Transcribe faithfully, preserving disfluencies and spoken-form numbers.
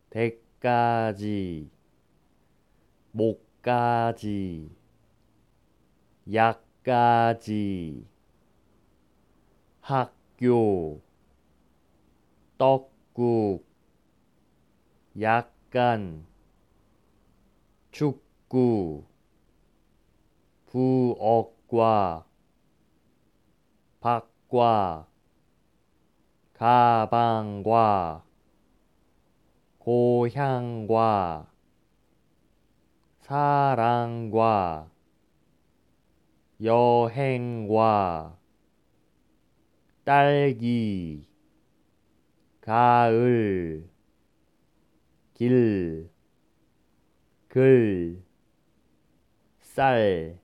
대까지, 목까지, 약까지, 학교, 떡국, 약간, 축구, 부엌과, 밖과, 가방과, 고향과, 사랑과, 여행과, 딸기, 가을, 길, 글, 쌀,